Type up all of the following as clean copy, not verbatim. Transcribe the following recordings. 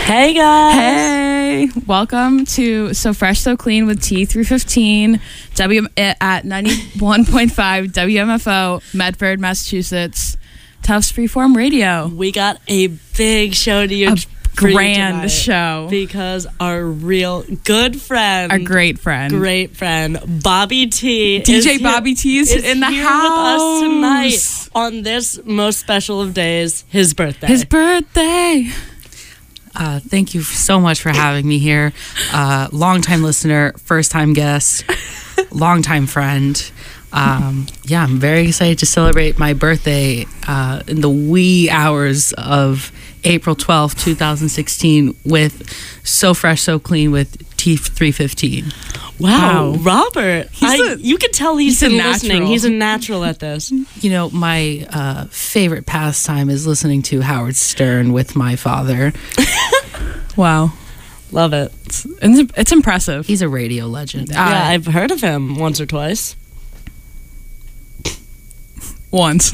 Hey guys. Hey, welcome to So Fresh So Clean with T315 at 91.5 WMFO, Medford, Massachusetts. Tufts Freeform Radio. We got a big show to you. A grand show. Because our real good friend. Our great friend. Bobby T. DJ Bobby T is in the here house. with us tonight on this most special of days, his birthday. His birthday. Thank you so much for having me here. Long-time listener, first-time guest, long-time friend. I'm very excited to celebrate my birthday in the wee hours of April 12th, 2016 with So Fresh, So Clean with T315. Wow. Robert. You can tell he's been listening. natural. He's a natural at this. You know, my favorite pastime is listening to Howard Stern with my father. Wow. Love it. It's impressive. He's a radio legend. Yeah, I've heard of him once or twice. Once.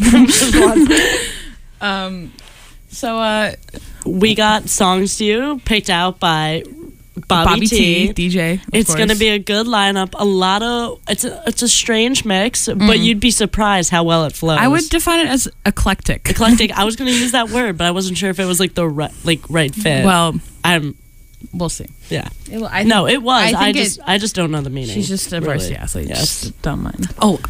We got songs to you picked out by Bobby T. DJ. It's going to be a good lineup. It's a strange mix, but you'd be surprised how well it flows. I would define it as eclectic. Eclectic. I was going to use that word, but I wasn't sure if it was like the right fit. Well, I'm. we'll see. Yeah. It was. I just don't know the meaning. She's just a varsity athlete. Yes. Just don't mind.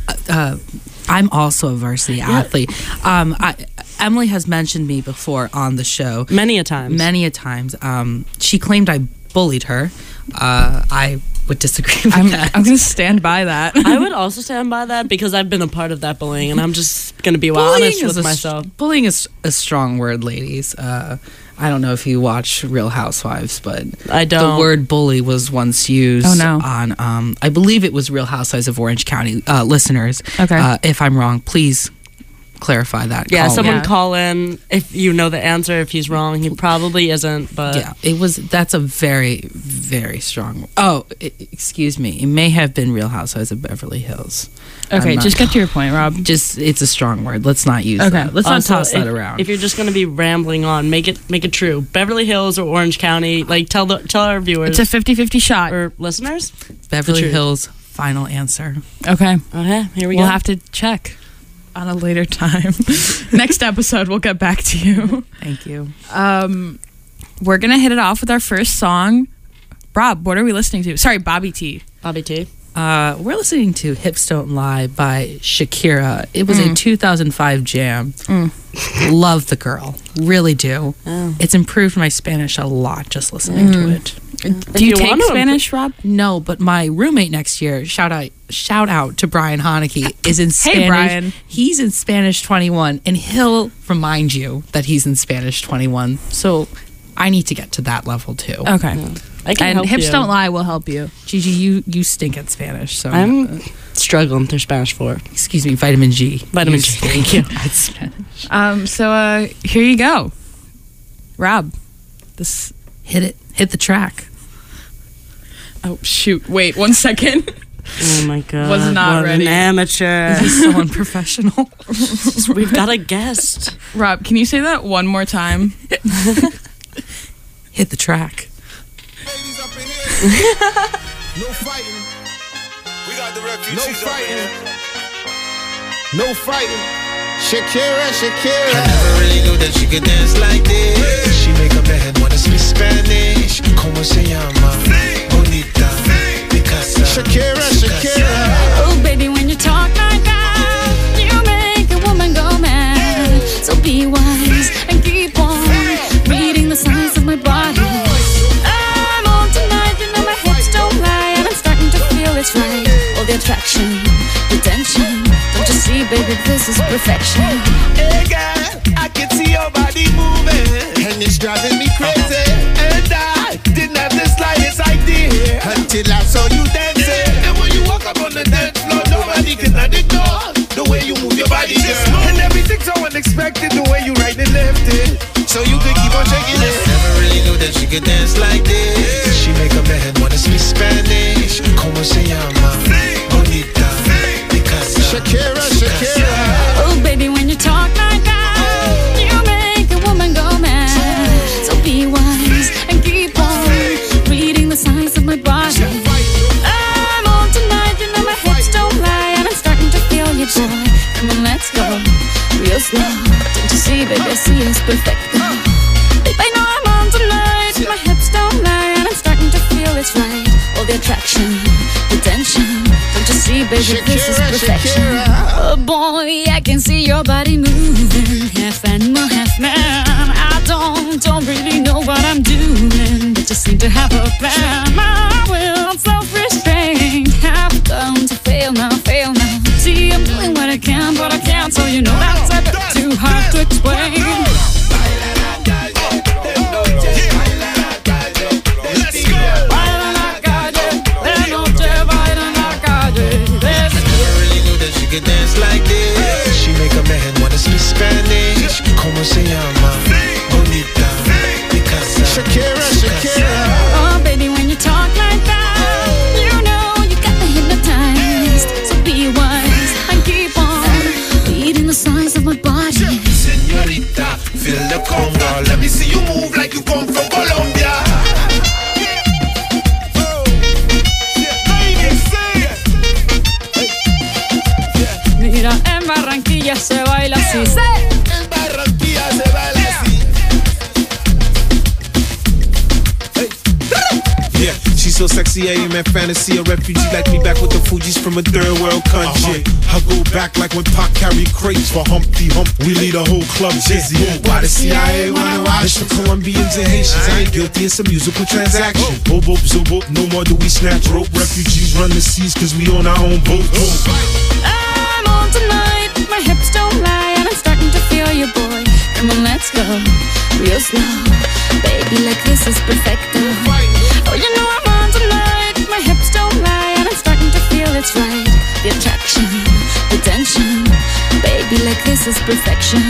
I'm also a varsity athlete. Emily has mentioned me before on the show. Many a times. She claimed I bullied her. I would disagree with that. I'm going to stand by that. I would also stand by that because I've been a part of that bullying, and I'm just going to be honest with myself. Bullying is a strong word, ladies. I don't know if you watch Real Housewives, but I don't. The word bully was once used on, I believe it was Real Housewives of Orange County. Listeners, okay. If I'm wrong, please clarify that. Yeah, call in if you know the answer. If he's wrong, he probably isn't, but yeah, that's a very, very strong. Excuse me. It may have been Real Housewives of Beverly Hills. Okay, just get to your point, Rob. It's a strong word. Let's not use that. Let's not toss that around. If you're just going to be rambling on, make it true. Beverly Hills or Orange County, like tell our viewers. It's a 50-50 shot. Or listeners? Beverly Hills, final answer. Okay, here we go. We'll have to check on a later time. Next episode, we'll get back to you. Thank you. We're going to hit it off with our first song. Rob, what are we listening to? Sorry, Bobby T. Bobby T. We're listening to Hips Don't Lie by Shakira. It was a 2005 jam. Love the girl. Really do. Oh. It's improved my Spanish a lot just listening to it. Do you take Spanish, Rob? No, but my roommate next year, shout out to Brian Haneke, is in Spanish. Hey, Brian. He's in Spanish 21, and he'll remind you that he's in Spanish 21. So I need to get to that level too. Okay. Yeah. I can help Hips you. Don't Lie will help you. Gigi, you stink at Spanish. So I'm struggling through Spanish 4. Excuse me, vitamin G. Vitamin G. Thank you. At Spanish. So here you go. Rob, hit the track. Oh, shoot. Wait, 1 second. Oh my God. Was not what ready. An amateur. This is so unprofessional. We've got a guest. Rob, can you say that one more time? Hit the track. Ladies up in here. No fighting. We got the refugees No up fighting. in here. No fighting. Shakira. I never really knew that she could dance like this. She make a man wanna speak Spanish. Como se llama? Bonita. Picasa. Shakira. Oh, baby, when you talk like that, you make a woman go mad. So be wise and keep on reading the signs of my body. I'm on tonight, you know my hips don't lie, and I'm starting to feel it's right. All the attraction, the tension. Don't you see, baby, this is perfection. Hey girl, I can see your body moving, and it's driving me crazy. And I didn't have the slightest idea until I saw you dancing. And when you walk up on the dance floor, nobody can ignore the way you move your body, girl. And everything's so unexpected, the way you right and left it, so you could keep on shaking it. Never really knew that she could dance like this. She make a man wanna speak Spanish. Como se llama? Bonita. Picasa. Shakira. Oh, baby, when you talk like that, you make a woman go mad. So be wise and slow. Don't you see, baby, I see it's perfect. Babe, I know I'm on tonight. My hips don't lie, and I'm starting to feel it's right. All the attraction, the tension. Don't you see, baby, this is perfection. Oh boy, I can see your body moving, half animal, half man. I don't really know what I'm doing, but just seem to have a plan. My will, self-restraint, have come to fail now, fail now. See, I'm doing what I can, but I can't, so you know that's a bit too hard to explain. Can dance like this. She make a man wanna speak Spanish. Como se llama? Bonita. Picasa. Shakira. Oh, baby, when you talk like that, you know you got me hypnotized. So be wise and keep on beating the size of my body. Señorita, feel the conga. Let me see you move like you come from Colombia. Mira, en Barranquilla se baila así. En Barranquilla se baila así. Yeah, she's so sexy, I am in fantasy. A refugee like me back with the Fugees from a third world country. I go back like when Pac carried crates for Humpty Hump. We lead a whole club dizzy. Why the CIA wanna watch? It's for Colombians and Haitians. I ain't guilty, it's a musical transaction. Boop, boop, zoop, boop. No more do we snatch rope. Refugees run the seas cause we on our own boat. I'm on tonight, my hips don't lie, and I'm starting to feel you, boy. Come on, let's go, real slow. Baby, like this is perfecto. Oh, you know I'm on tonight, my hips don't lie, and I'm starting to feel it's right. The attraction, the tension. Baby, like this is perfection.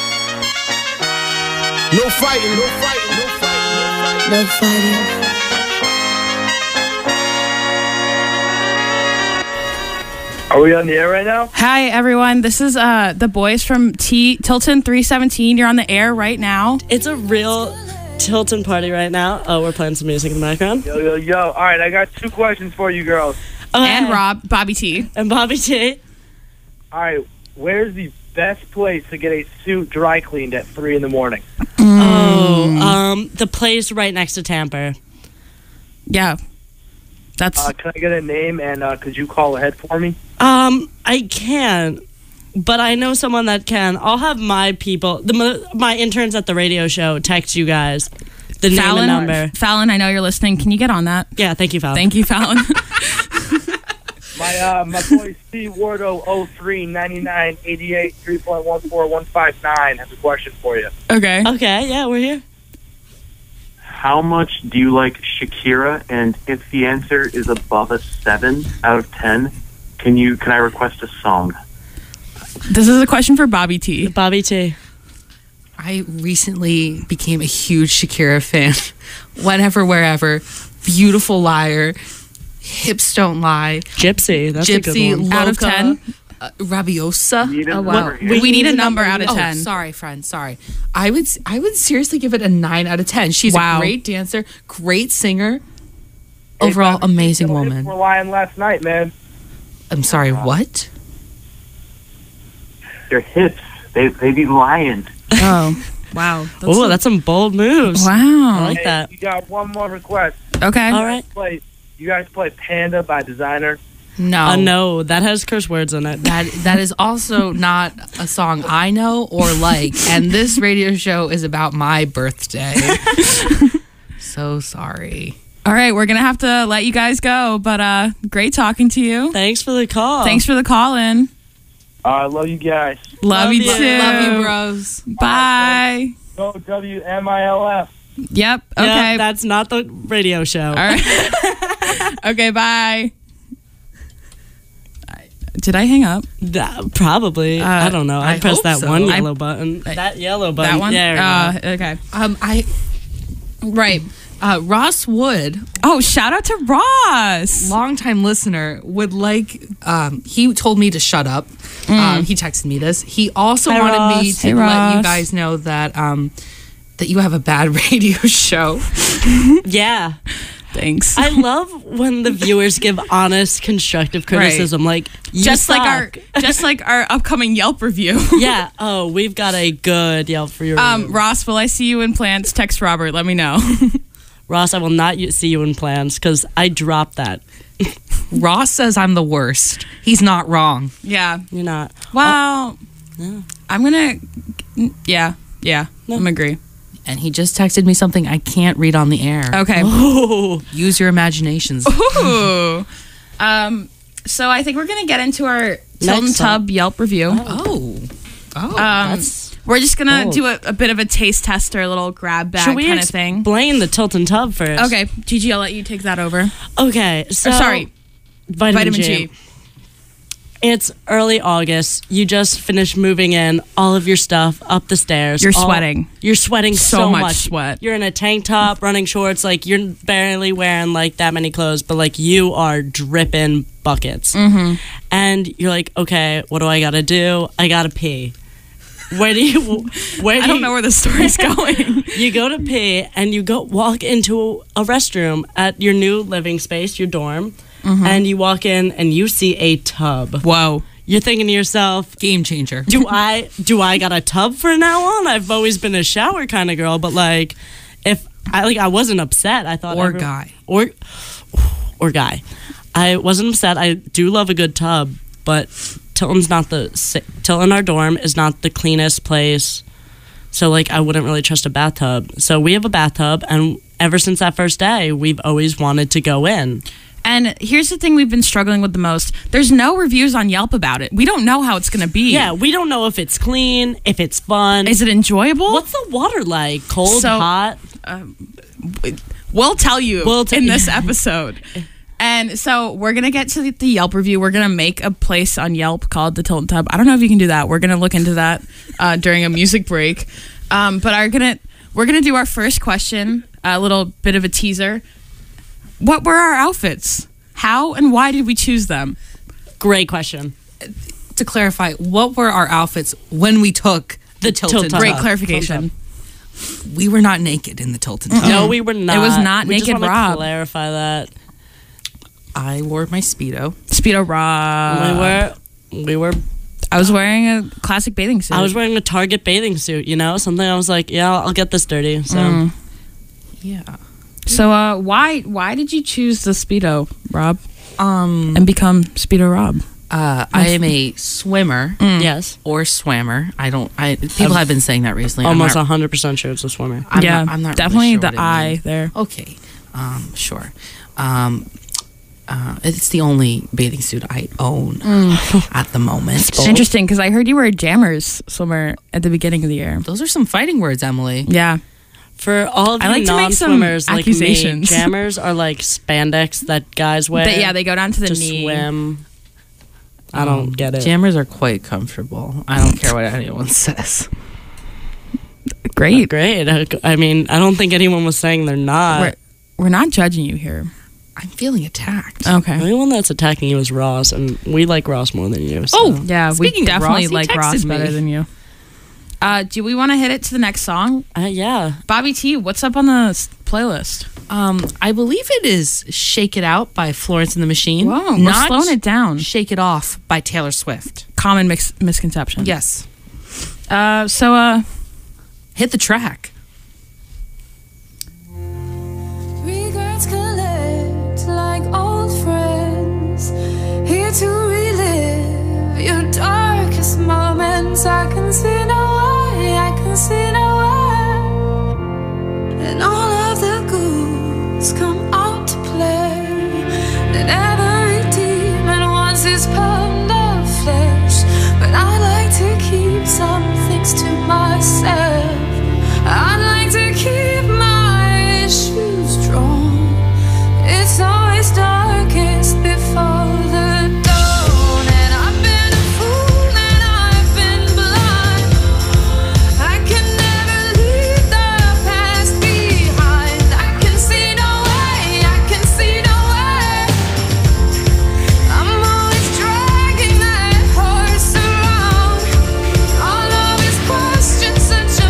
No fighting, no fighting, no fighting, no fighting. Are we on the air right now? Hi, everyone. This is the boys from Tilton 317. You're on the air right now. It's a real Tilton party right now. Oh, we're playing some music in the background. Yo. All right, I got 2 questions for you girls. Okay. And Bobby T. And Bobby T. All right, where's the best place to get a suit dry cleaned at 3 in the morning? The place right next to Tamper. Yeah. That's. Can I get a name and could you call ahead for me? I can't, but I know someone that can. I'll have my people, my interns at the radio show, text you guys the name and number. Fallon, I know you're listening. Can you get on that? Yeah, thank you, Fallon. Thank you, Fallon. My boy Steve Wardo 0399 88 3.14159 has a question for you. Okay. Okay, yeah, we're here. How much do you like Shakira? And if the answer is above a 7 out of 10, can I request a song? This is a question for Bobby T. Bobby T. I recently became a huge Shakira fan. Whenever, wherever. Beautiful liar. Hips don't lie. Gypsy. That's a Gypsy, good one. Out of 10? Rabiosa. Oh, wow. We need a number out of 10. Sorry, friend. Sorry. I would seriously give it a 9 out of 10. She's a great dancer, great singer. Overall, amazing woman. We're lying last night, man. I'm sorry, what? Your hips, they be lying. Oh, wow. Oh, that's some bold moves. Wow. I like that. You got one more request. Okay. All right. You guys play Panda by Designer? No. No, that has curse words in it. That is also not a song I know or like. And this radio show is about my birthday. So sorry. All right, we're going to have to let you guys go, but great talking to you. Thanks for the call. Thanks for the call in. I love you guys. Love you too. Love you, bros. Bye. Go WMILF. Yep. Okay. Yeah, that's not the radio show. All right. Okay, bye. Did I hang up? Probably. I don't know. I pressed hope that so. one yellow button. That yellow button. That one? Yeah. Okay. Right. Ross Wood. Oh, shout out to Ross. Longtime listener would like, he told me to shut up. He texted me this. He also Hi, wanted me Ross. to Hey, let you Ross. guys know that that you have a bad radio show. Yeah. Thanks. I love when the viewers give honest, constructive criticism. Like, you just suck. like our upcoming Yelp review. Yeah. Oh, we've got a good Yelp for your review. Ross, will I see you in plants? Text Robert. Let me know. Ross, I will not see you in plans because I dropped that. Ross says I'm the worst. He's not wrong. Yeah. You're not. Well, Yeah. I'm gonna. Yeah. I'm agree. And he just texted me something I can't read on the air. Okay. Oh, Use your imaginations. Ooh. So I think we're gonna get into our Tilton Tub Yelp review. Oh. that's. We're just gonna bold. do a bit of a taste test or a little grab bag Should we kind of thing. explain the Tilton Tub first? Okay, Gigi, I'll let you take that over. Okay. So Vitamin G. It's early August. You just finished moving in all of your stuff up the stairs. You're sweating. You're sweating so much much sweat. You're in a tank top, running shorts. Like, you're barely wearing like that many clothes, but like you are dripping buckets. Mm-hmm. And you're like, okay, what do I gotta do? I gotta pee. I don't know where the story's going. You go to pee and you walk into a restroom at your new living space, your dorm, and you walk in and you see a tub. Whoa. You're thinking to yourself, Game changer. do I got a tub for now on? I've always been a shower kind of girl, but like if I wasn't upset. I thought guy. Or guy. I wasn't upset. I do love a good tub, but Tilton, our dorm is not the cleanest place. So like I wouldn't really trust a bathtub. So we have a bathtub, and ever since that first day, we've always wanted to go in. And here's the thing we've been struggling with the most. There's no reviews on Yelp about it. We don't know how it's going to be. Yeah, we don't know if it's clean, if it's fun. Is it enjoyable? What's the water like? Cold, hot? We'll tell you in this episode. And so we're going to get to the Yelp review. We're going to make a place on Yelp called the Tilton Tub. I don't know if you can do that. We're going to look into that during a music break. But we're going to do our first question, a little bit of a teaser. What were our outfits? How and why did we choose them? Great question. To clarify, what were our outfits when we took the Tilton Tub? Great clarification. We were not naked in the Tilton Tub. No, we were not. It was not we naked just wanna Rob. Clarify that. I wore my Speedo. Speedo Rob. We were. I was wearing a classic bathing suit. I was wearing a Target bathing suit. Something I was like, yeah, I'll get this dirty. So Yeah. So why did you choose the Speedo, Rob? And And become Speedo Rob? I am a swimmer yes, or swammer. People have been saying that recently. almost 100% sure it's a swimmer. I'm not definitely really sure the what it I means. there. Okay. Sure. It's the only bathing suit I own at the moment. Interesting, because I heard you were a Jammers swimmer at the beginning of the year. Those are some fighting words, Emily. Yeah. For all of I you like to make some non-swimmers like me, accusations. jammers are like spandex that guys wear. They go down to the to knee. swim. I don't get it. Jammers are quite comfortable. I don't care what anyone says. Great. Great. I mean, I don't think anyone was saying they're not. We're not judging you here. I'm feeling attacked. The Okay. only one that's attacking you is Ross, and we like Ross more than you. So. Oh, Yeah, Speaking we of definitely Ross, he like Ross texted me. better than you. Do we want to hit it to the next song? Yeah. Bobby T, what's up on the playlist? I believe it is "Shake It Out" by Florence and the Machine. Whoa, we're not slowing it down. "Shake It Off" by Taylor Swift. Common misconception. Yes. So Hit the track. Regrets collect like old friends, here to relive your darkest moments. I can see no way, I can see no way. And all of the ghouls come out to play. And every demon wants his pound of flesh. But I like to keep some things to myself. I'd like to keep my issues strong. It's always darkest before the dawn. And I've been a fool and I've been blind. I can never leave the past behind. I can see no way, I can see no way. I'm always dragging that horse around. All of his questions such a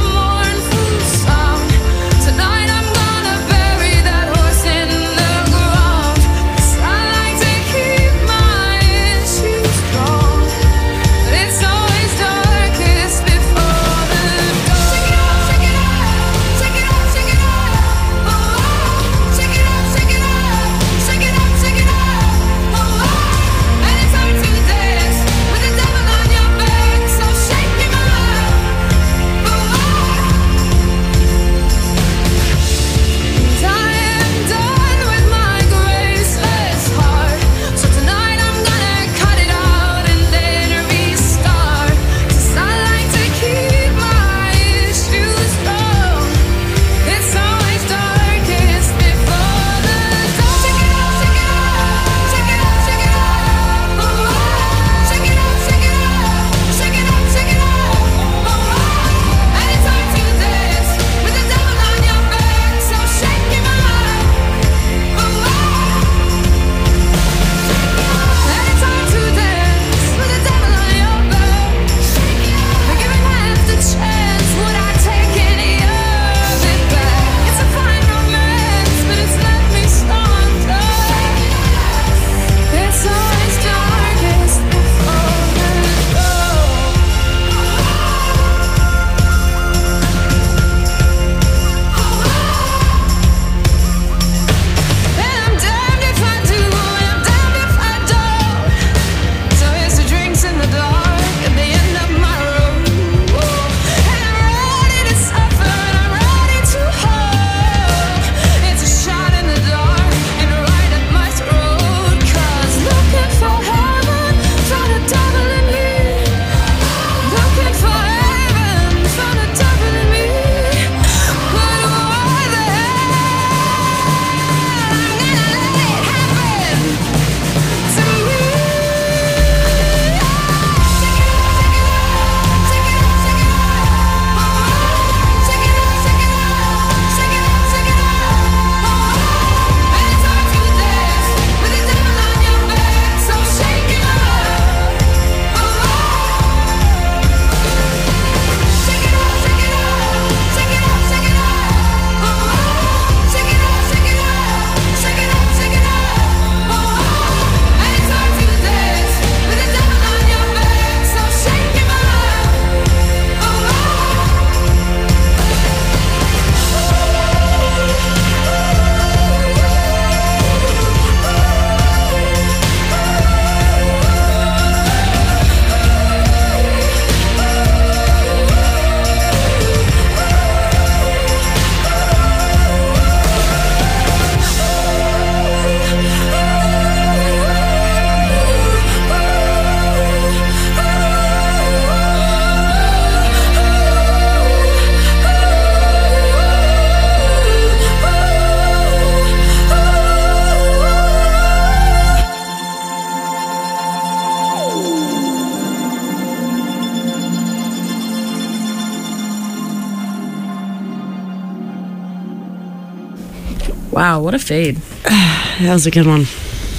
Wow, what a fade. That was a good one.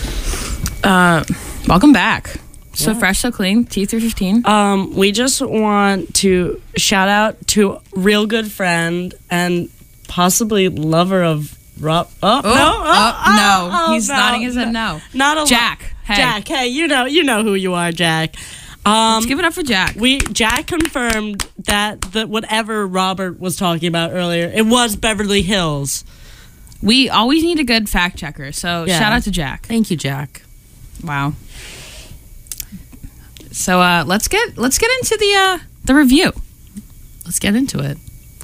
Welcome back. So fresh, so clean. T315. We just want to shout out to real good friend and possibly lover of Rob. No. He's nodding his head no. Not a Jack. Hey. Jack. Hey, you know who you are, Jack. Let's give it up for Jack. Jack confirmed that whatever Robert was talking about earlier, it was Beverly Hills. We always need a good fact checker, so shout out to Jack. Thank you, Jack. Wow. So let's get into the review. Let's get into it.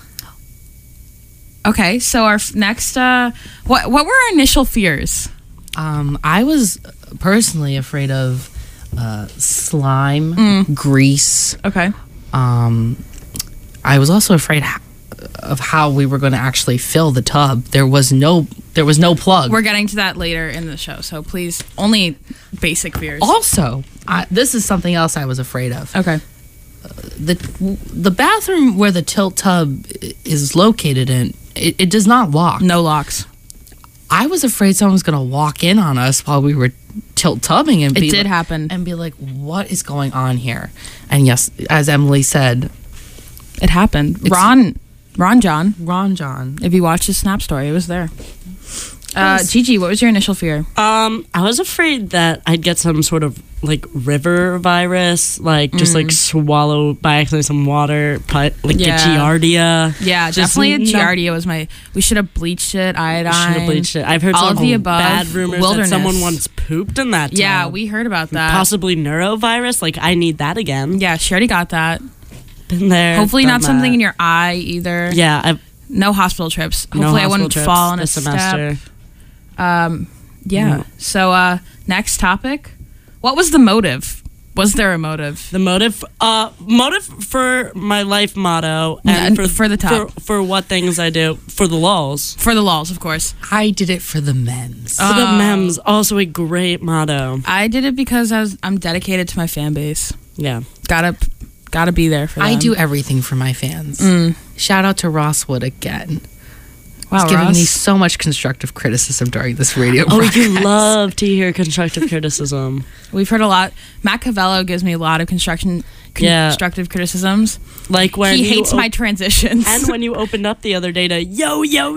Okay, so our next what were our initial fears? I was personally afraid of slime, grease. Okay. I was also afraid of how we were going to actually fill the tub. There was no plug. We're getting to that later in the show, so please, only basic fears. Also, this is something else I was afraid of. Okay. The bathroom where the tilt tub is located in, it does not lock. No locks. I was afraid someone was going to walk in on us while we were tilt tubbing, and it did happen, and be like, "What is going on here?" And yes, as Emily said, it happened. Ron John. If you watch his Snap story, it was there. Gigi, what was your initial fear? I was afraid that I'd get some sort of like river virus, like just like swallow by accident some water, get Giardia. Yeah, just definitely Giardia was my. We should have bleached it, iodine. Should have bleached it. I've heard all some of the above. Bad rumors that someone once pooped in that tub. Yeah, we heard about that. Possibly neurovirus. Like I need that again. Yeah, she already got that. Been there. Hopefully not something in your eye either. Yeah, no hospital trips. Hopefully I wouldn't fall in a semester. Yeah. So next topic. What was the motive? Was there a motive? The motive for my life motto and for the top. For what things I do for the lulz. For the lulz, of course. I did it for the mems. For the mems, also a great motto. I did it because I'm dedicated to my fan base. Yeah. Gotta be there for them. I do everything for my fans. Shout out to Ross Wood again. Wow, He's giving Ross. me so much constructive criticism during this radio broadcast. You love to hear constructive criticism. We've heard a lot. Matt Cavello gives me a lot of constructive criticisms. Like when he hates my transitions. And when you opened up the other day to yo.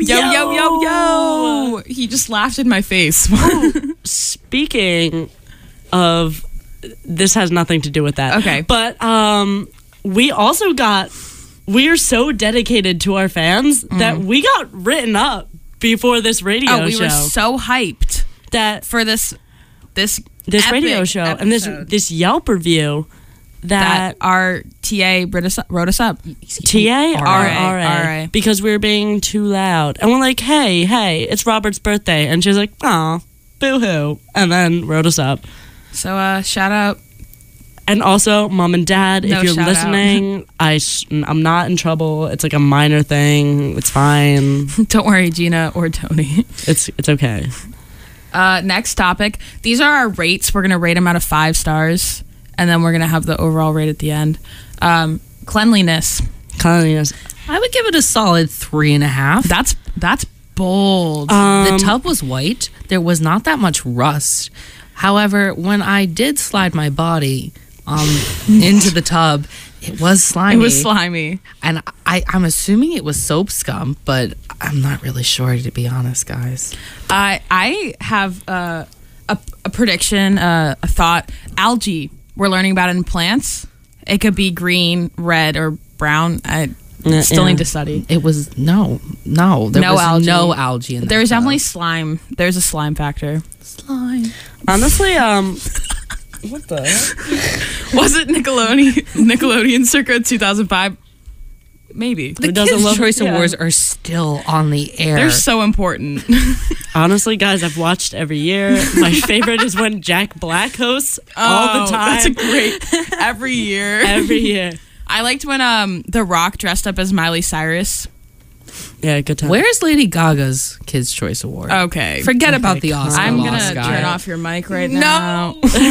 He just laughed in my face. Speaking of, this has nothing to do with that. Okay. But we are so dedicated to our fans that we got written up before this radio show. We were so hyped that for this radio show episode. and this Yelp review that our TA wrote us up. RA, because we were being too loud. And we're like, hey, it's Robert's birthday. And she's like, aw, boo-hoo. And then wrote us up. So shout out. And also, Mom and Dad, if you're listening, I'm not in trouble. It's like a minor thing. It's fine. Don't worry, Gina or Tony. It's okay. Next topic. These are our rates. We're going to rate them out of 5 stars. And then we're going to have the overall rate at the end. Cleanliness. I would give it a solid 3.5. That's bold. The tub was white. There was not that much rust. However, when I did slide my body into the tub, it was slimy. And I'm assuming it was soap scum, but I'm not really sure, to be honest, guys. I have a prediction, a thought. Algae. We're learning about it in plants. It could be green, red, or brown. I still need to study. It was no. There was no algae in there. There's definitely slime. There's a slime factor. Slime. Honestly, what the heck? Was it Nickelodeon circa 2005? Maybe. The Kids' Choice Awards are still on the air. They're so important. Honestly, guys, I've watched every year. My favorite is when Jack Black hosts all the time. That's a great. Every year. I liked when The Rock dressed up as Miley Cyrus. Yeah, good time. Where's Lady Gaga's Kids' Choice Award? Okay. Forget about the Oscar. I'm going to turn off your mic right now.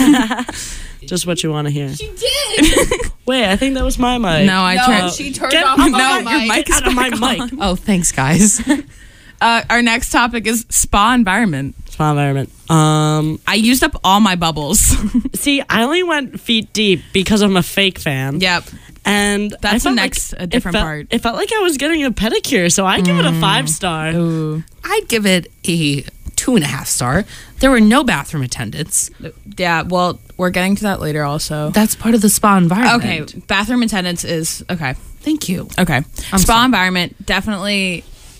Just what you want to hear. She did. Wait, I think that was my mic. No, she turned off your my mic. Get out of my mic. Oh, thanks, guys. Our next topic is spa environment. Spa environment. I used up all my bubbles. See, I only went feet deep because I'm a fake fan. Yep. And That's I the felt next a different part. It felt like I was getting a pedicure, so I give it a 5-star. Ooh. I'd give it a 2.5 star. There were no bathroom attendants. Yeah, well, we're getting to that later also. That's part of the spa environment. Okay, bathroom attendance is okay. Thank you. Okay. Spa sorry. environment, definitely.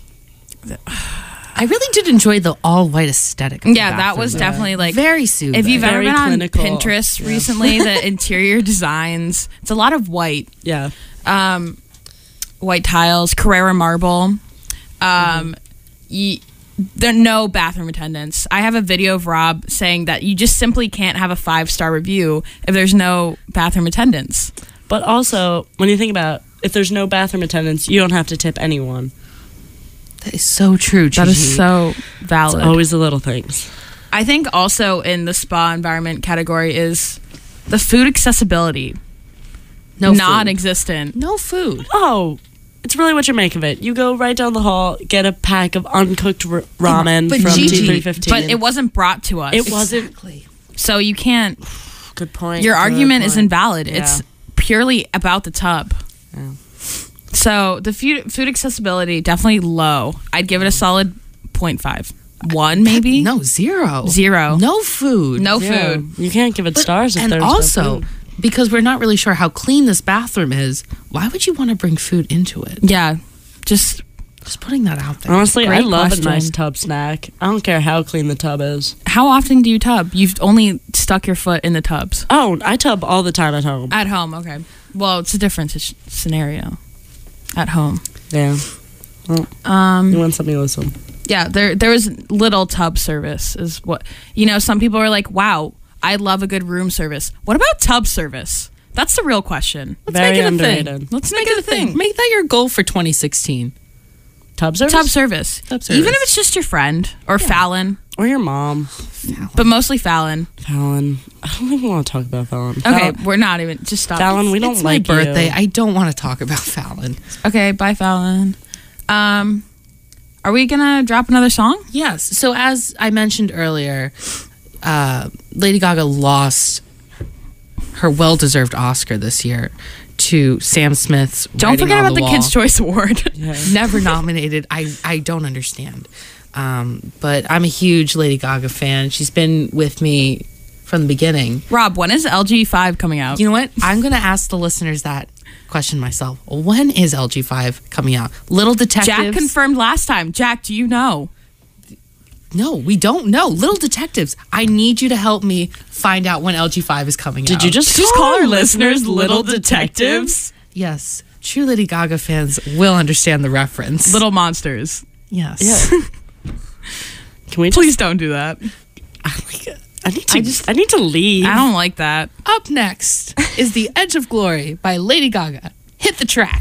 I really did enjoy the all white aesthetic. Of the Yeah, that bathroom, was though. definitely like. very soothing. If you've ever Very been on clinical. Pinterest recently, the interior designs, it's a lot of white. Yeah. White tiles, Carrara marble. There are no bathroom attendants. I have a video of Rob saying that you just simply can't have a 5-star review if there's no bathroom attendants. But also, when you think about if there's no bathroom attendants, you don't have to tip anyone. That is so true, Gigi. That is so valid. It's always the little things. I think also in the spa environment category is the food accessibility. No food. Non-existent. No food. Oh, it's really what you make of it. You go right down the hall, get a pack of uncooked ramen But from Gigi, T315. But it wasn't brought to us. It wasn't. Exactly. So you can't. Good point. Your Good argument is point. invalid. Yeah. It's purely about the tub. Yeah. So the food accessibility definitely low. I'd give it a solid 0.5. 1 maybe? No, 0. 0. No food. No Yeah. food. You can't give it stars if And there's also, no food. because we're not really sure how clean this bathroom is, why would you want to bring food into it? Yeah. Just Putting that out there. Honestly, I Great love question. a nice tub snack. I don't care how clean the tub is. how often do you tub? You've only stuck your foot in the tubs. Oh, I tub all the time at home. At home, okay. Well, it's a different scenario. At home. Yeah. Well, you want something with some. Yeah, there was little tub service is what, some people are like, wow, I love a good room service. What about tub service? That's the real question. Let's Very make it a underrated. thing. Let's make it a thing. Make that your goal for 2016. Tub service? Tub service. Tub service. Even if it's just your friend or Fallon, Or your mom. but mostly Fallon. Fallon. I don't even want to talk about Fallon. Okay, we're not even, just stop. Fallon, we don't It's like my birthday. you. I don't want to talk about Fallon. Okay, bye Fallon. Are we gonna drop another song? Yes. So as I mentioned earlier, Lady Gaga lost her well-deserved Oscar this year to Sam Smith's Don't Writing forget on about the Wall. Kids' Choice Award. Never nominated. I don't understand. But I'm a huge Lady Gaga fan. She's been with me from the beginning. Rob, when is LG5 coming out? You know what? I'm going to ask the listeners that question myself. When is LG5 coming out? Little Detectives. Jack confirmed last time. Jack, do you know? No, we don't know. Little Detectives. I need you to help me find out when LG5 is coming out. Did you just call our listeners little detectives? Yes. True Lady Gaga fans will understand the reference. Little monsters. Yes. Yeah. Can we just... Please don't do that. I need to leave. I don't like that. Up next is The Edge of Glory by Lady Gaga. Hit the track.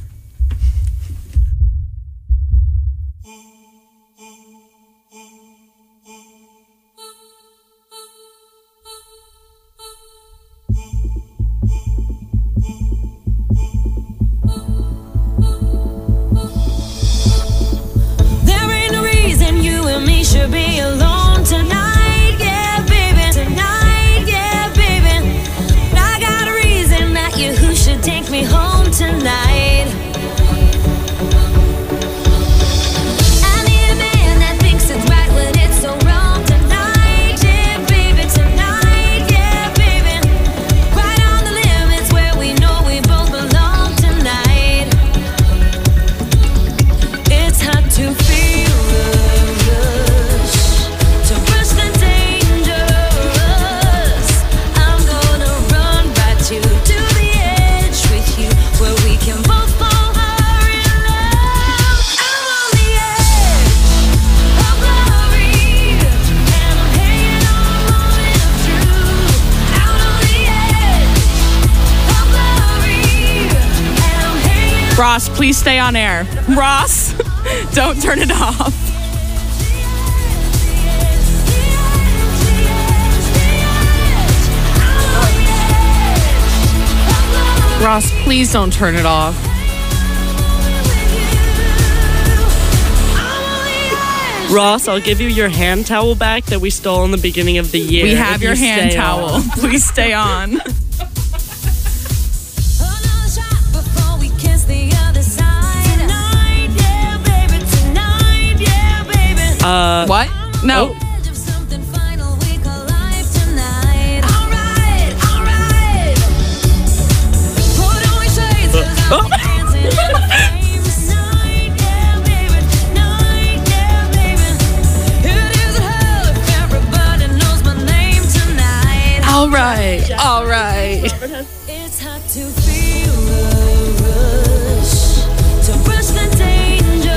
There ain't no reason you and me should be alone tonight, yeah, baby. Tonight, yeah, baby. But I got a reason that you who should take me home tonight. I need a man that thinks it's right when it's so wrong tonight, yeah, baby. Tonight, yeah, baby. Right on the limits where we know we both belong tonight. It's hard to feel the rush, to rush the dangerous. I'm gonna run right to the edge with you, where we can both fall hard in love. I'm on the edge of glory, and I'm hanging on a moment of truth. Out on the edge of glory, and I'm hanging on. Ross, please stay on air. Ross, don't turn it off. Ross, please don't turn it off. Ross, I'll give you your hand towel back that we stole in the beginning of the year. We have if your you hand stay towel. on. Please stay on. What? No. All right. All right. It's hard to feel the rush, to rush the dangerous.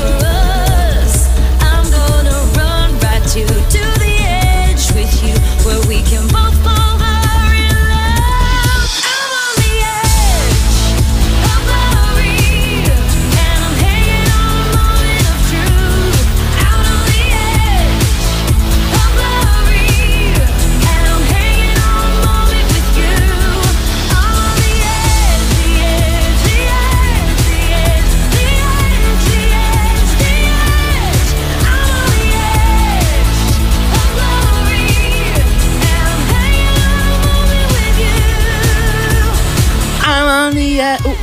I'm gonna run right to the edge with you, where we can both fall in love. I'm on the edge of glory, and I'm hanging on a moment of truth. Out on the edge of glory, and I'm hanging on a moment with you. I'm on the edge, the edge, the edge, the edge, the edge, the edge, the edge. I'm on the edge of glory, and I'm hanging on a moment with you. I'm on the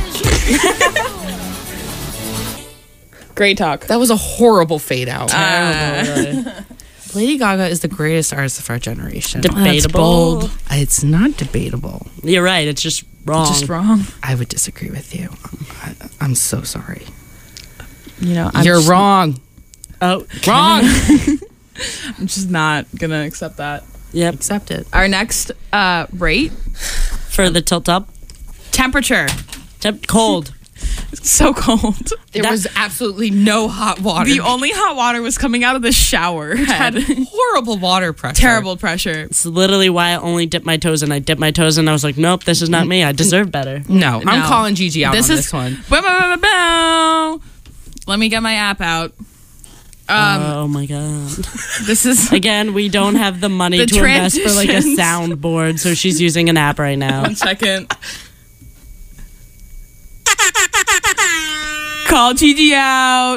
Great talk. That was a horrible fade out. Really. Lady Gaga is the greatest artist of our generation. Debatable. bold. It's not debatable. You're right. It's just wrong. Just wrong. I would disagree with you. I'm so sorry. You know, You're wrong. Oh, Wrong. I'm just not gonna accept that. yep. Accept it. Our next rate For the tilt up. temperature. Cold. It's so cold. There was absolutely no hot water. The only hot water was coming out of the shower. had horrible water pressure. Terrible pressure. It's literally why I only dipped my toes in. I dipped my toes in. I was like, nope, this is not me. I deserve better. No, I'm No. calling Gigi out This on is this one. Bow, bow, bow, bow, bow. Let me get my app out. Oh my god. This is Again, we don't have the money The to invest for like a transitions. soundboard, so she's using an app right now. 1 second. Call Gigi out.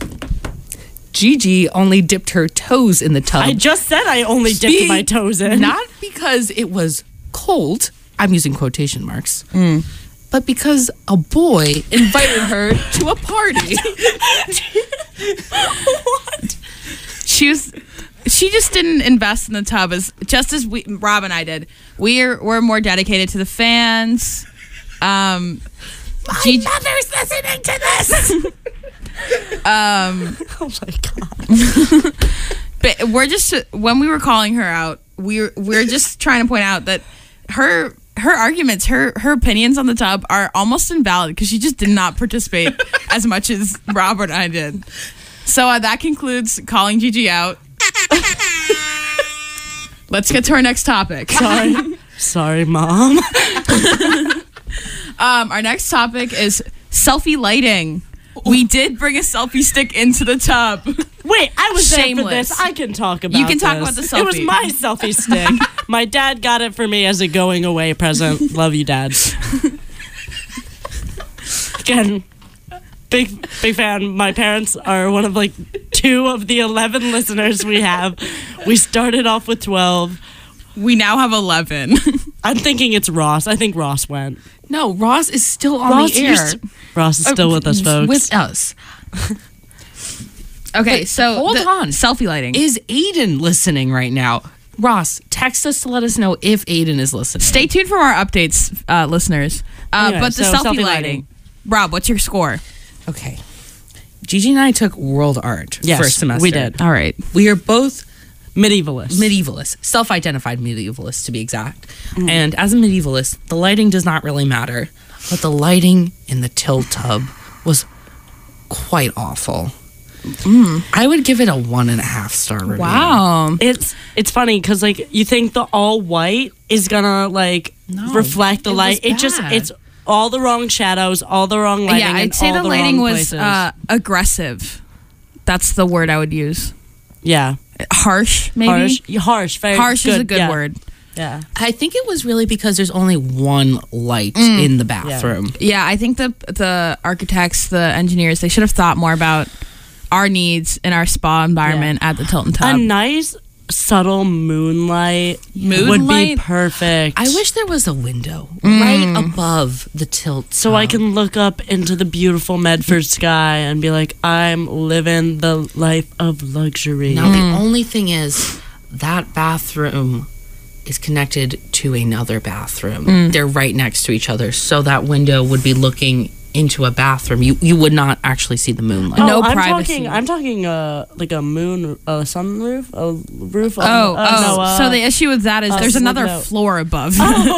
Gigi only dipped her toes in the tub. I just said I only dipped my toes in. Not because it was cold. I'm using quotation marks. But because a boy invited her to a party. What? She just didn't invest in the tub as Rob and I did. We're more dedicated to the fans. My mother's listening to this. Oh my god. But we're just, when we were calling her out, we're just trying to point out that her arguments, her opinions on the tub are almost invalid because she just did not participate as much as Robert and I did. So that concludes calling Gigi out. Let's get to our next topic. Sorry, Mom. Our next topic is selfie lighting. We did bring a selfie stick into the tub. Wait, I was there for Shameless. this. I can talk about You can talk this. about the It was selfie. my selfie stick. My dad got it for me as a going away present. Love you, Dad. Again, big fan. My parents are one of like 2 of the 11 listeners we have. We started off with 12. We now have 11. I'm thinking it's Ross. I think Ross went. No, Ross is still on Ross, the you're air. Ross is still with us, folks. With us. Okay, But so hold on. selfie lighting. Is Aiden listening right now? Ross, text us to let us know if Aiden is listening. Stay tuned for our updates, listeners. Anyway, But the so selfie selfie lighting. lighting. Rob, what's your score? Okay. Gigi and I took world art Yes, first semester. we did. All right. We are both Medievalists. medievalists, self-identified medievalists to be exact. And as a medievalist, the lighting does not really matter, but the lighting in the tilt tub was quite awful. I would give it a 1.5 star review. Wow. It's funny because like you think the all white is gonna like No, reflect the it light. was It just bad. it's all the wrong shadows, all the wrong lighting. Yeah, I'd and say all the the lighting wrong was places. aggressive. That's the word I would use. Yeah, Harsh, maybe? harsh, very Harsh is a good yeah. word. Yeah, I think it was really because there's only one light in the bathroom. Yeah, I think the architects, the engineers, they should have thought more about our needs in our spa environment at the Tilton Tub. A nice subtle moonlight would be perfect. I wish there was a window right above the tilt so I can look up into the beautiful Medford sky and be like, I'm living the life of luxury. Now the only thing is that bathroom is connected to another bathroom. They're right next to each other, so that window would be looking into a bathroom. You would not actually see the moonlight. No I'm privacy. I'm talking like a sunroof, a roof. So the issue with that is there's another window. floor above.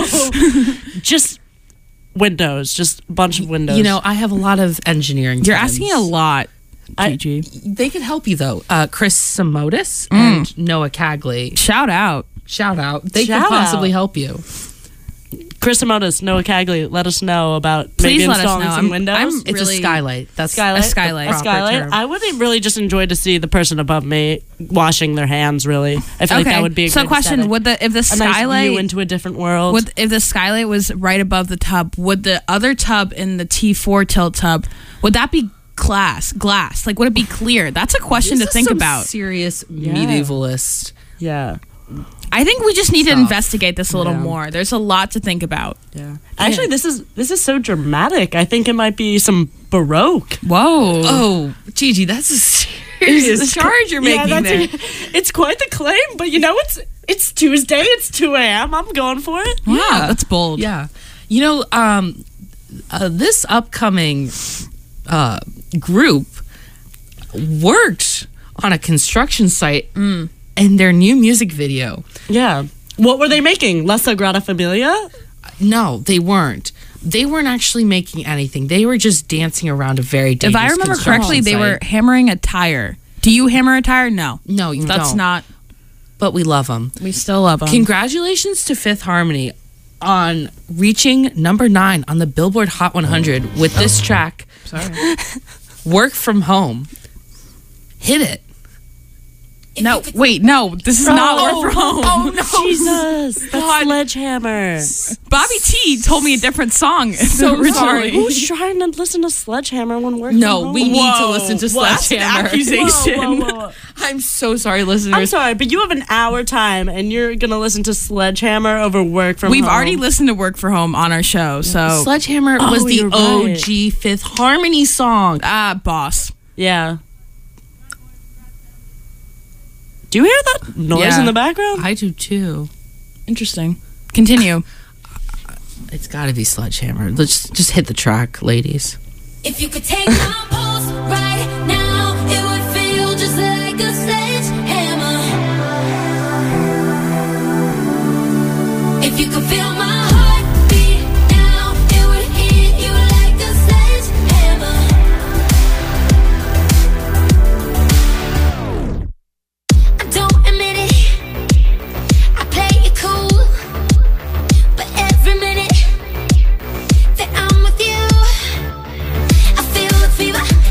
Just windows, just a bunch of windows. You know, I have a lot of engineering. You're friends. asking a lot, Gigi. They could help you though. Chris Simotis and Noah Cagley. Shout out. Shout out. They Shout could possibly out. help you. Chris Amotis, Noah Cagley, let us know about Please maybe let us installing know. some windows. It's Really- a skylight. That's Skylight? A skylight. A proper skylight. term. I would really just enjoy to see the person above me washing their hands. Really, I feel like that would be a so good question: aesthetic. would if the a nice skylight view into a different world? if the skylight was right above the tub, would the other tub in the T4 tilt tub would that be glass? Like, would it be clear? That's a question This to is think some about. serious medievalist. yeah, I think we just need to Stuff. investigate this a little Yeah. more. There's a lot to think about. yeah. Actually, this is so dramatic. I think it might be some Baroque. Whoa. Oh, Gigi, that's a serious charge you're making there. It's quite the claim, but you know, it's Tuesday. It's 2 a.m. I'm going for it. Yeah, that's bold. Yeah. You know, this upcoming group worked on a construction site in their new music video. Yeah. What were they making? La Sagrada Familia? No, they weren't. They weren't actually making anything. They were just dancing around a very If dangerous I remember construction correctly, they were site. hammering a tire. Do you hammer a tire? No. No, you That's don't. not. But we love them. We still love them. Congratulations to Fifth Harmony on reaching number 9 on the Billboard Hot 100 with this track, Work From Home. Hit it. No, wait, no. This is not Work From Home. Oh, no. Jesus, that's Sledgehammer. Bobby T told me a different song. So originally. sorry. Who's trying to listen to Sledgehammer when working No, from we home? need to listen to Sledgehammer. accusation. Whoa. I'm so sorry, listeners. I'm sorry, but you have an hour time, and you're gonna listen to Sledgehammer over work from We've home. already listened to Work for Home on our show, so Sledgehammer was the you're right. OG Fifth Harmony song. boss. Yeah. Do you hear that noise Yeah. in the background? I do too. Interesting. Continue. It's got to be Sledgehammer. Let's just hit the track, ladies. If you could take my pulse right now, it would feel just like a sledgehammer. If you could feel my heartbeat now, it would hit you like a sledgehammer. I don't admit it, I play it cool, but every minute that I'm with you, I feel a fever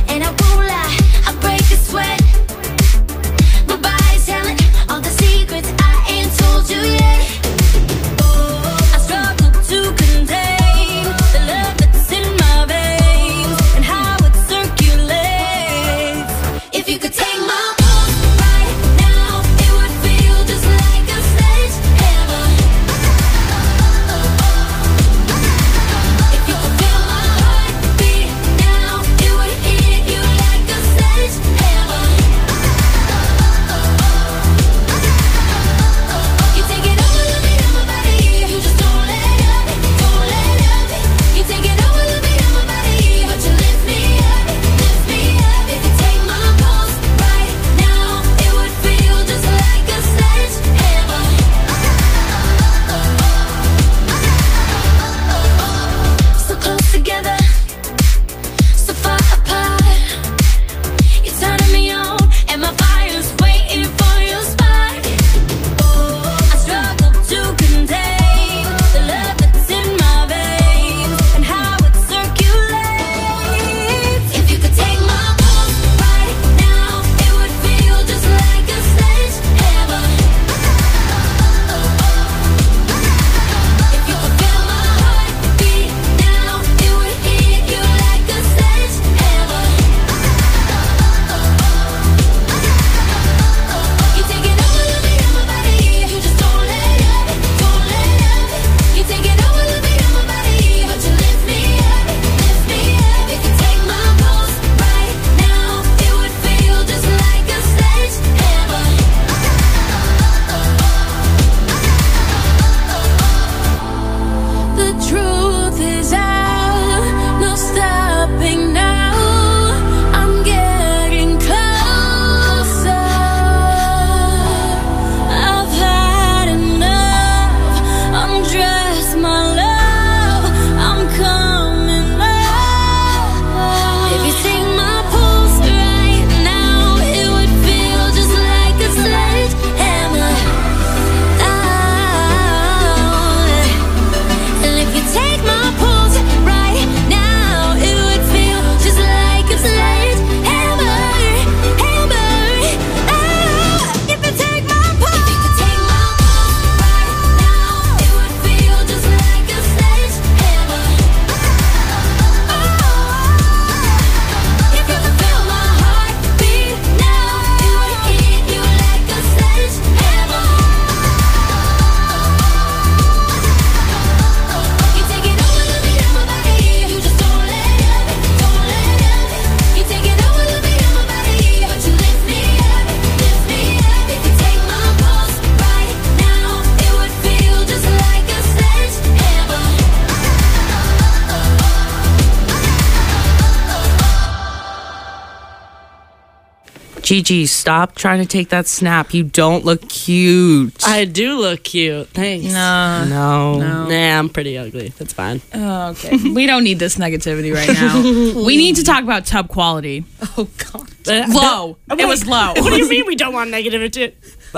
Gigi, stop trying to take that snap. You don't look cute. I do look cute. Thanks. No. Nah, I'm pretty ugly. That's fine. Oh, okay. We don't need this negativity right now. We need to talk about tub quality. Oh, God. Low. It was low. What do you mean we don't want negativity?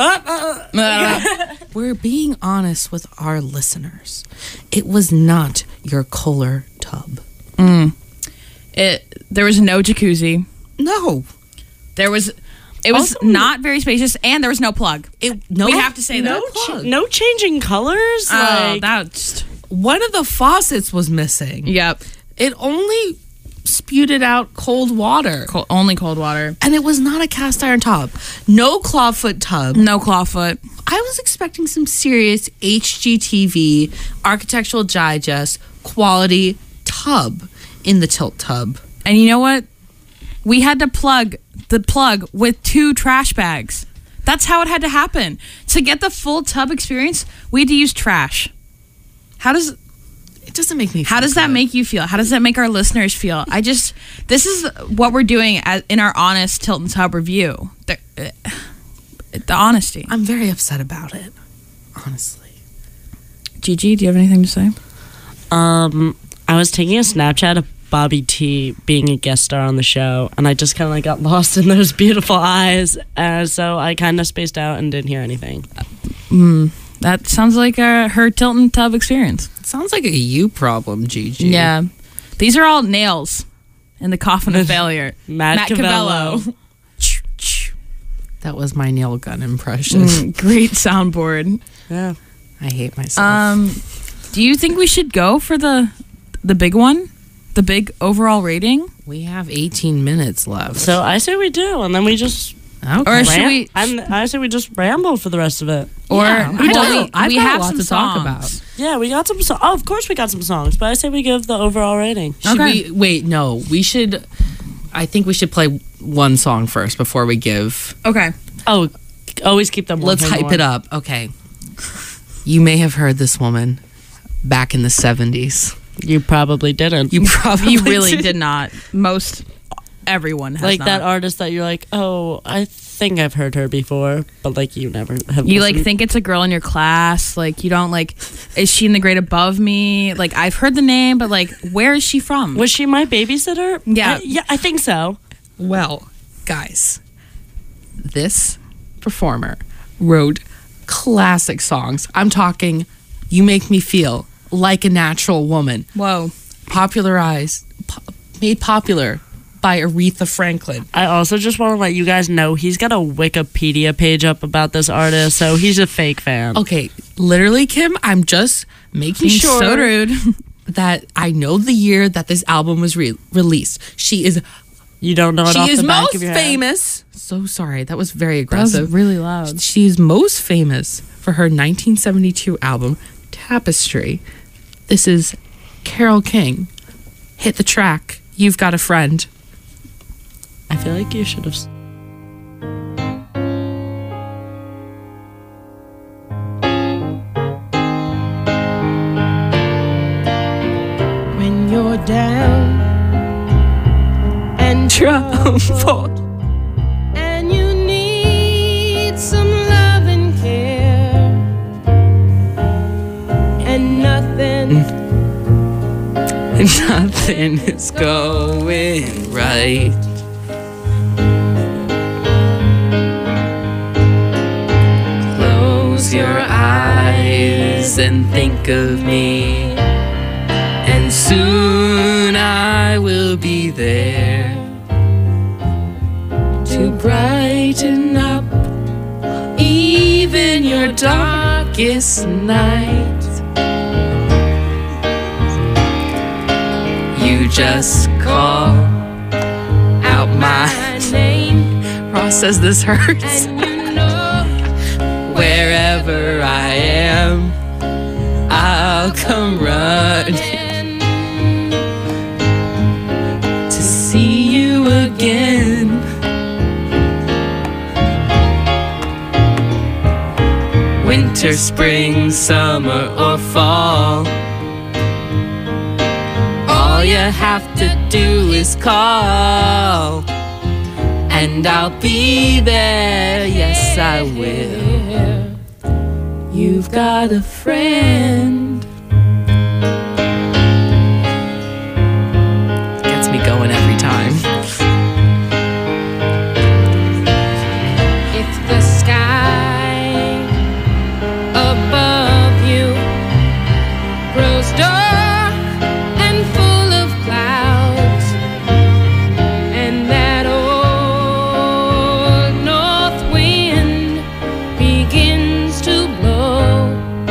We're being honest with our listeners. It was not your Kohler tub. There was no jacuzzi. No. It was also not very spacious, and there was no plug. We have to say that. No changing colors? That's One of the faucets was missing. Yep. It only spewed out cold water. Only cold water. And it was not a cast iron tub. No clawfoot tub. No clawfoot. I was expecting some serious HGTV, Architectural Digest, quality tub in the tilt tub. And you know what? We had to plug the plug with 2 trash bags. That's how it had to happen. To get the full tub experience, we had to use trash. It doesn't make me feel How does that make you feel? How does that make our listeners feel? This is what we're doing in our honest Tilt and Tub review. The honesty. I'm very upset about it, honestly. Gigi, do you have anything to say? I was taking a Snapchat of Bobby T being a guest star on the show, and I just kind of got lost in those beautiful eyes, so I kind of spaced out and didn't hear anything. That sounds like her Tilt and Tub experience. It sounds like a you problem, Gigi. Yeah. These are all nails in the coffin of failure. Matt Cavello. That was my nail gun impression. Great soundboard. Yeah. I hate myself. Do you think we should go for the big one? The big overall rating? We have 18 minutes left. So I say we do, and then we just... Okay. Or should we... I say we just ramble for the rest of it. Or I've got have a lot some to talk about. songs. Yeah, we got some songs. Oh, of course we got some songs, but I say we give the overall rating. Should we... Wait, no. We should... I think we should play one song first before we give... Okay. Oh, always keep them. Let's hype it up. Okay. You may have heard this woman back in the 70s. You probably didn't. You really did not. Everyone has like not. that artist that you're like, oh, I think I've heard her before, but like you never have. You listened. like think it's a girl in your class. Like you don't like. Is she in the grade above me? Like I've heard the name, but like where is she from? Was she my babysitter? Yeah. I think so. Well, guys, this performer wrote classic songs. I'm talking You Make Me Feel Like a Natural Woman. Whoa. Made popular by Aretha Franklin. I also just want to let you guys know he's got a Wikipedia page up about this artist, so he's a fake fan. Okay, literally, Kim, I'm just making Being sure so rude. that I know the year that this album was released. She is... You don't know it off She is the back most of your famous. So sorry, that was very That was aggressive. really loud. She is most famous for her 1972 album, Tapestry. This is Carole King. Hit the track. You've Got a Friend. I feel like you should have. When you're down and troubled and you need some love and care and nothing is going right. Close your eyes and think of me, and soon I will be there to brighten up even your darkest night. You just call out my name, Ross says this hurts. and you know Wherever I am, I'll come running to see you again. Winter, spring, summer, or fall, all you have to do is call, and I'll be there. Yes, I will. You've got a friend. Gets me going every time. If the sky above you grows dark and full of clouds, and that old north wind begins to blow,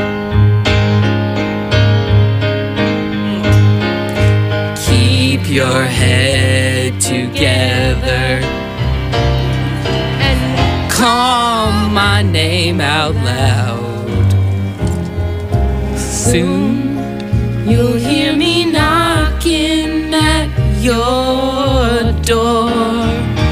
Keep your head together and call my name out loud. Soon you'll hear me knocking at your door.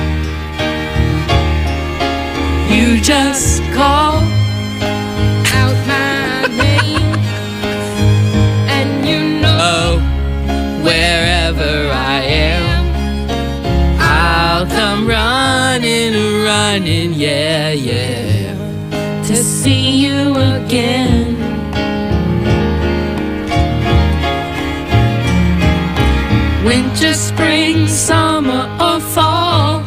You just call, out my name, and you know oh, wherever I am, I'll come running, yeah, yeah, to see you again. Winter, spring, summer, or fall,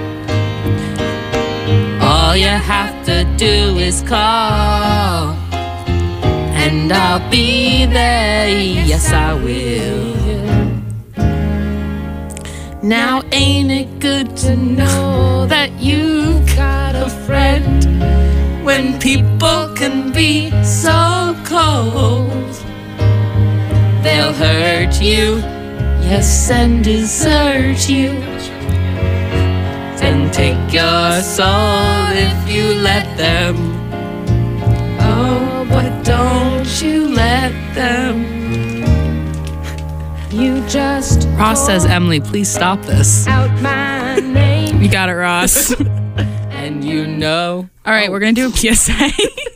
all you have to do is call, and I'll be there. Yes, I will. Now, ain't it good to know that you've got a friend when people can be so cold? They'll hurt you, yes, and desert you, and take your soul if you let them. Oh, but don't you let them. you just Ross says, Emily, please stop this. out my name. You got it, Ross. And you know. All right, we're going to do a PSA.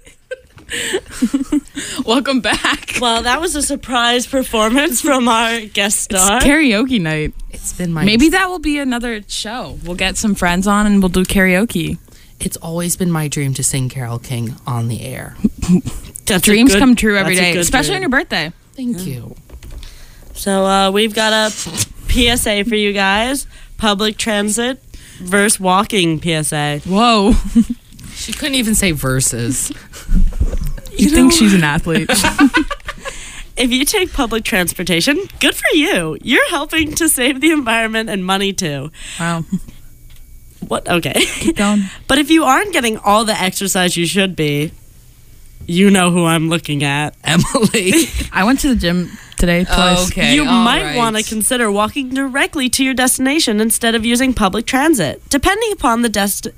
Welcome back. Well, that was a surprise performance from our guest star. It's karaoke night. It's been my Maybe that will be another show. We'll get some friends on and we'll do karaoke. It's always been my dream to sing Carole King on the air. That's a Dreams good- come true every that's a day, good especially dream. on your birthday. Thank you. So we've got a PSA for you guys. Public transit versus walking PSA. Whoa. She couldn't even say verses. You think she's an athlete? If you take public transportation, good for you. You're helping to save the environment and money too. Wow. What? Okay. Keep going. But if you aren't getting all the exercise you should be, you know who I'm looking at. Emily. I went to the gym today twice. Okay. You all might right. want to consider walking directly to your destination instead of using public transit. Depending upon the distance,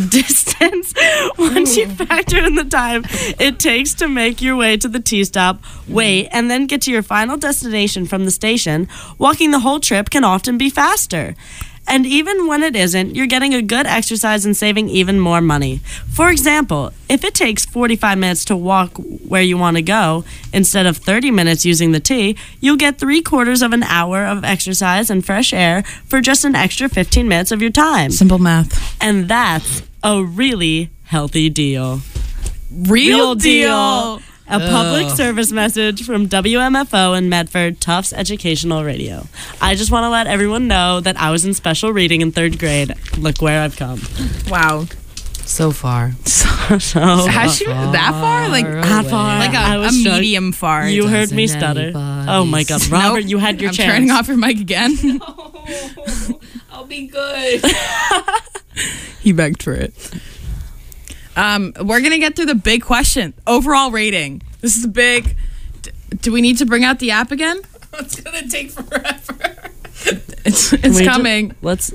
once you factor in the time it takes to make your way to the T-stop, wait, and then get to your final destination from the station, walking the whole trip can often be faster. And even when it isn't, you're getting a good exercise and saving even more money. For example, if it takes 45 minutes to walk where you want to go, instead of 30 minutes using the T, you'll get 3/4 of an hour of exercise and fresh air for just an extra 15 minutes of your time. Simple math. And that's a really healthy deal. Real deal. A public service message from WMFO and Medford Tufts Educational Radio. I just want to let everyone know that I was in special reading in 3rd grade. Look where I've come. Wow. So far. So Has she that far? Like that far. Like I a was shook. medium far. You heard me Doesn't stutter. anybody Oh my God, Robert, Nope. you had your I'm chance. turning off your mic again. I'll be good. He begged for it. We're gonna get through the big question. Overall rating. This is a big. Do we need to bring out the app again? It's going to take forever. It's We coming. Let's.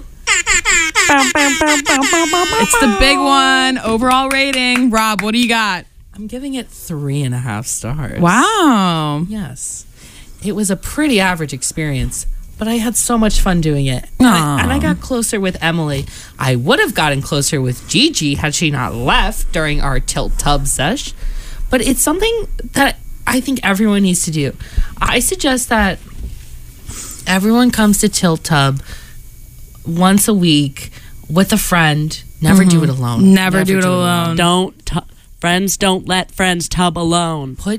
It's the big one. Overall rating. Rob, what do you got? I'm giving it 3.5 stars. Wow. Yes. It was a pretty average experience, but I had so much fun doing it. Aw. And I got closer with Emily. I would have gotten closer with Gigi had she not left during our Tilt Tub sesh. But it's something that I think everyone needs to do. I suggest that everyone comes to Tilt Tub once a week with a friend. Never do it alone. Never do it alone. Friends don't let friends tub alone. Put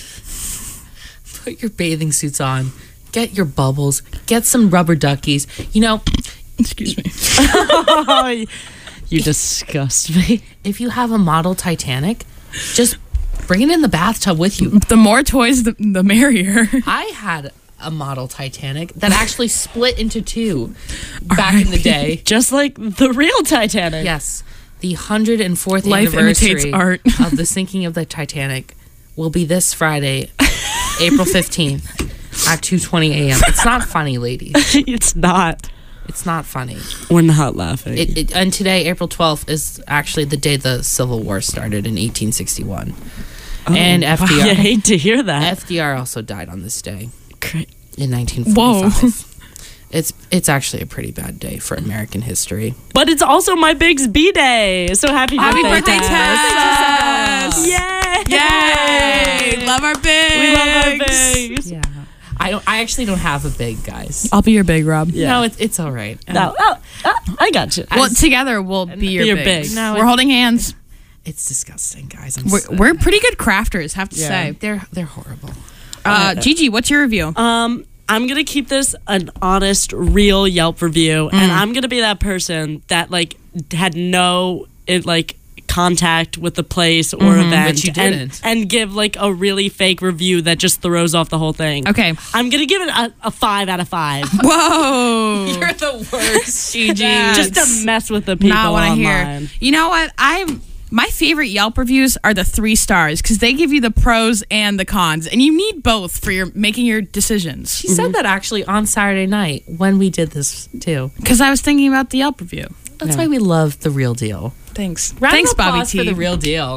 your bathing suits on. Get your bubbles. Get some rubber duckies. You know, Excuse me. You disgust me. if you have a model Titanic, just bring it in the bathtub with you. The more toys, the merrier. I had a model Titanic that actually split into two back in the day. Just like the real Titanic. Yes. The 104th Life imitates anniversary art. of the sinking of the Titanic will be this Friday, April 15th at 2:20 a.m. It's not funny, ladies. It's not. It's not funny. We're not laughing. And today, April 12th, is actually the day the Civil War started in 1861. And FDR. I hate to hear that. FDR also died on this day Great. in 1945. It's actually a pretty bad day for American history. But it's also my Big's B-Day. So happy birthday, Tess! Yay! Yay! Love our bigs. We love our Bigs. Yeah. I actually don't have a big, guys. I'll be your big, Rob. Yeah. No, it's all right. No, I got you. Well, together we'll be your big. bigs. No, We're holding hands. It's disgusting, guys. We're pretty good crafters, have to Yeah. say. They're horrible. Gigi, what's your review? I'm gonna keep this an honest, real Yelp review, and I'm gonna be that person that like had no contact with the place or event, But you didn't. and give like a really fake review that just throws off the whole thing. Okay. I'm gonna give it a 5 out of 5. Whoa. You're the worst, Gigi. Just to mess with the people Not what I online. hear. You know what? My favorite Yelp reviews are the 3 stars because they give you the pros and the cons, and you need both for making your decisions. She said that actually on Saturday night when we did this too. Because I was thinking about the Yelp review. That's why we love The Real Deal. Thanks. Round Thanks, of Bobby applause T. for The Real Deal.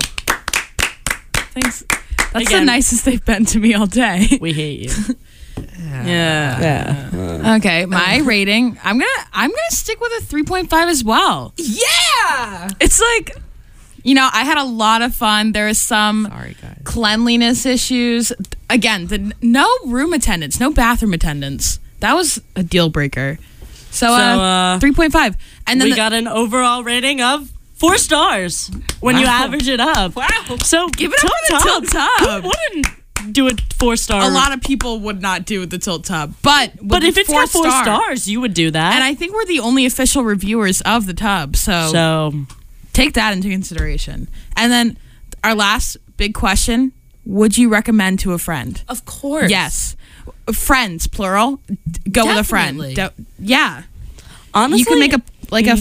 Thanks. That's Again. the nicest they've been to me all day. We hate you. Yeah. Okay, my rating. I'm gonna stick with a 3.5 as well. Yeah. It's like, I had a lot of fun. There is some Sorry, guys. cleanliness issues. Again, no room attendants, no bathroom attendants. That was a deal breaker. So 3.5. And then We got an overall rating of 4 stars when you average it up. Wow. So give it up for the tilt tub. Who wouldn't do a 4-star? A lot of people would not do the tilt tub, but But if it's got 4 stars, you would do that. and I think we're the only official reviewers of the tub, so take that into consideration. And then our last big question: would you recommend to a friend? Of course. Yes, friends plural. Go with a friend. Definitely. Yeah, honestly, you can make a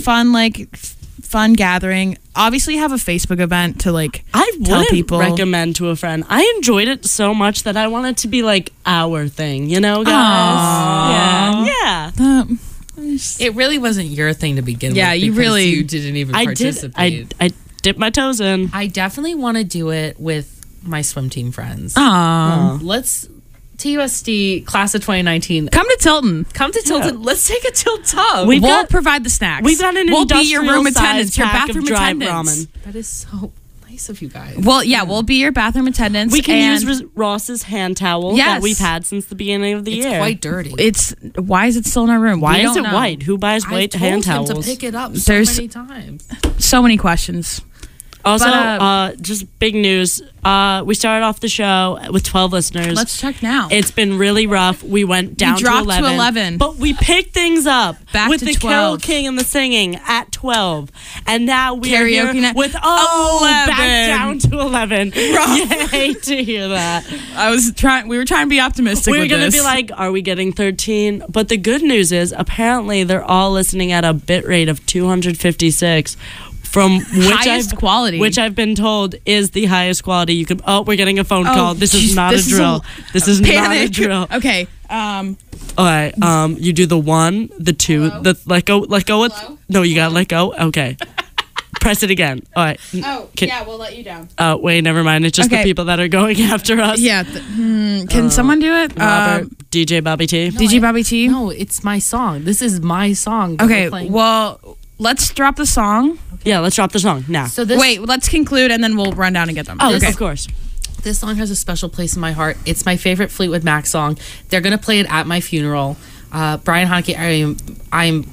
fun gathering. Obviously, have a Facebook event to I tell wouldn't people. recommend to a friend. I enjoyed it so much that I want it to be like our thing, guys. Aww. Yeah. It really wasn't your thing to begin Yeah, with. you because really- you didn't even participate. I dipped my toes in. I definitely want to do it with my swim team friends. Aww. Let's TUSD class of 2019. Come to Tilton. Come to Tilton. Let's take a tilt tub. We'll provide the snacks. We've got an We'll be your room industrial-sized attendants, your pack of bathroom dry attendants. ramen. That is so nice of you guys. Well, yeah, we'll be your bathroom attendants. We can and use Ross's hand towel Yes. that we've had since the beginning of the It's year. quite dirty. Why is it still in our room? Why We is don't it know. white? Who buys white I hand told him towels? to pick it up so There's- many times. So many questions. Also, But, just big news. We started off the show with 12 listeners. Let's check now. It's been really rough. We went down dropped to to 11. But we picked things up Back with to the Carol 12. King and the singing at 12. And now we are Karaoke here night. with 11. back down to 11. You hate to hear that. We were trying to be optimistic. We're with going to this. be like, are we getting 13? But the good news is apparently they're all listening at a bit rate of 256. From Highest quality. which I've been told is the highest quality you can. Oh, we're getting a phone Oh, call. This geez, is not this a is drill. This is not a Panic. drill. Okay. All right. You do the 1, the 2, the let go. With no, you gotta let go. Okay. Press it again. All right. we'll let you down. Oh, wait, never mind. It's just the Okay. people that are going after us. Yeah. Can someone do it? Robert, DJ Bobby T. DJ Bobby T. No, it's my song. This is my song. that Okay. we're playing. Well, let's drop the song. Yeah, let's drop the song now. So this Wait, let's conclude and then we'll run down and get them. Oh, okay. of course. This song has a special place in my heart. It's my favorite Fleetwood Mac song. They're gonna play it at my funeral. Brian Haneke, I'm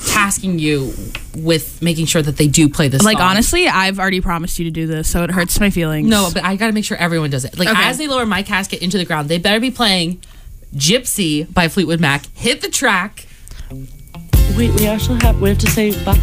tasking you with making sure that they do play this Like, song. honestly, I've already promised you to do this, so it hurts my feelings. No, but I gotta make sure everyone does it. Like, Okay. as they lower my casket into the ground, they better be playing Gypsy by Fleetwood Mac. Hit the track. Wait, we have to say bye.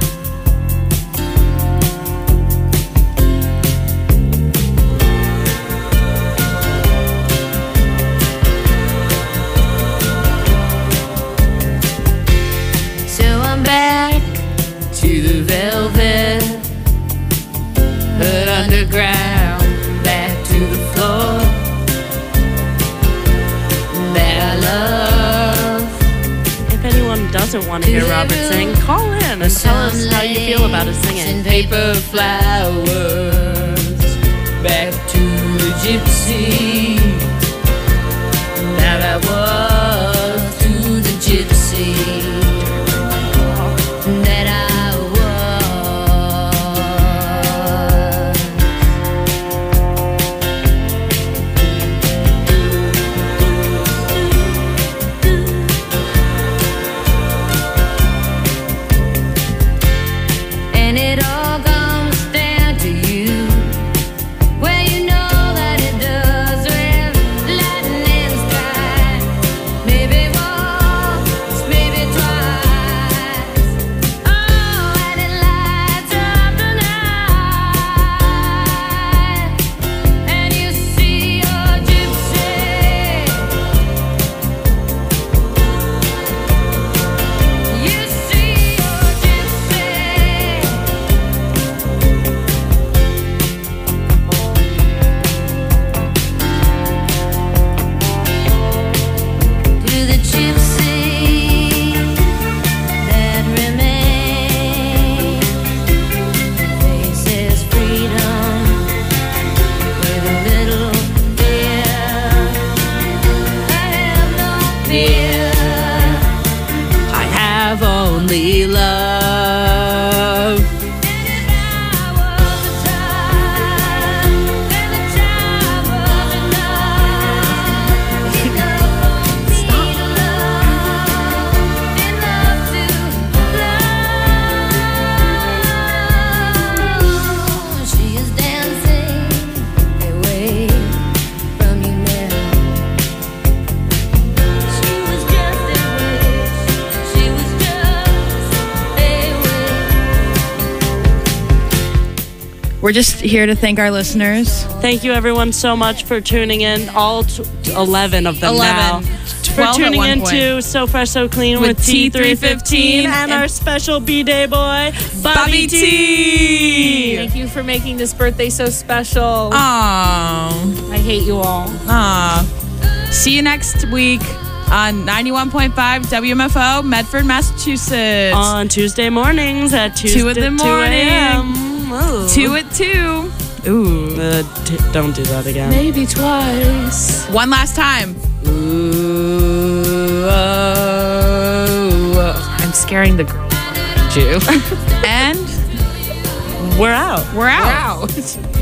So I'm back to the velvet, but underground, back to the floor that I love. If anyone doesn't want to hear Robert sing, call in and tell us how you feel about his singing. And paper flowers, back to the gypsy that I was, to the gypsy that I was. And it all comes down to you. Well, you know that it does with lightning in the sky. Maybe once, maybe twice. Oh, and it lights up the night. And you see your gypsy. You see your gypsy. To the gypsy that remains, faces freedom with a little fear. I have no fear. I have only love. And if I was a child, and the child was enough, enough for me to love, enough to love. She is dancing away from you now. She was just a wish. She was just a wish. We're just here to thank our listeners. Thank you, everyone, so much for tuning in. All 11 of them 11. now. For 12 at tuning one into So Fresh, So Clean with T315 and our special B-Day boy, Bobby T. Thank you for making this birthday so special. Aww. I hate you all. Aww. See you next week on 91.5 WMFO, Medford, Massachusetts. On Tuesday mornings at 2 in the morning. 2 a.m. Ooh. 2 at 2. Ooh. Don't do that again. Maybe twice. One last time. Ooh, I'm scaring the girl. And We're out. we're out.